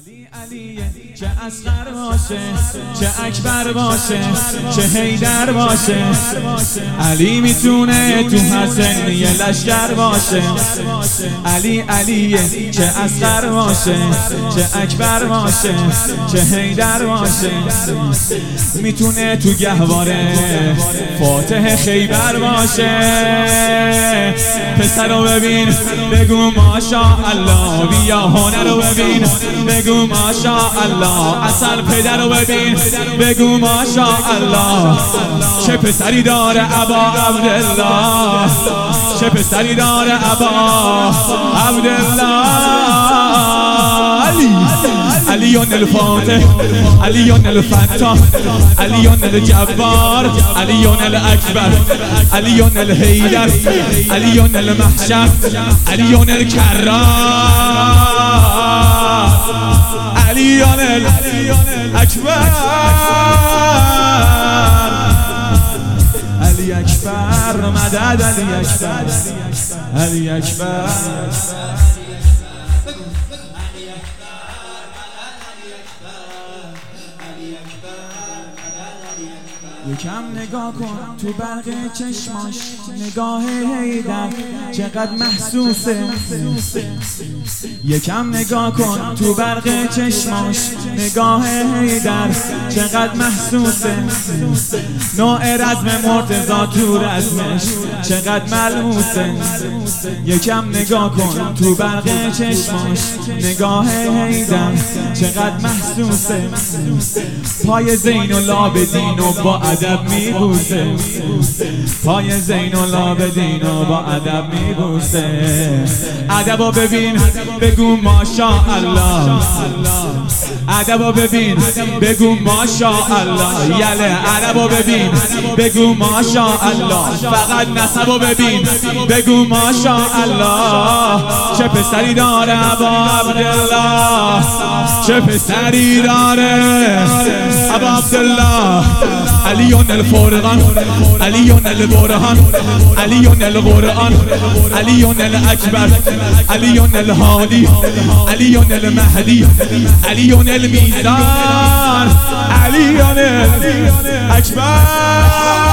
علیه چه اصغر باشه، چه اکبر باشه، چه حیدر باشه. علی میتونه تو هر سن یه لشکر باشه. علیه چه اصغر باشه، چه اکبر باشه، چه حیدر باشه. میتونه تو گهواره فاتح خیبر باشه. پسر رو ببین بگو ماشاءالله، بیا هنر رو ببین بگو ماشاءالله، اصل پدر رو ببین بگو ماشاءالله. چه پسری داره ابا عبدالله، چه پسری داره ابا عبدالله. علیون الفاتح، علیون الفتاح، علیون الجبار، علیون الاکبر، علیون الحیدر، علیون المحشر، علیون الکرام، علیون الاکبر، علی اکبر مدد، علی اکبر، علی اکبر. یکم نگاه کن تو برق چشماش، نگاه حیدر چقدر محسوسه. یکم نگاه کن تو برق چشماش، نگاه حیدر چقدر محسوسه. نوع رزم مرتضی تو رزمش چقدر ملموسه. یکم نگاه کن تو برق چشماش، نگاه حیدر چقدر محسوسه. پای زین العابدین و با ادب میبوسه، پای زین العابدین و با ادب میبوسه. ادبو ببین بگو ماشاءالله، ادبو ببین بگو ماشاءالله. یله ادبو ببین بگو ماشاءالله. فقط نسبو ببین بگو ماشاءالله. چه پسری داره ابا عبدالله، چه پسری داره ابا عبدالله. علیون الفرقان، علیون البرهان، علیون القرآن، علیون الاکبر، علیون الهادی، علیون المهدی، علیون المیزان، علیون الاکبر.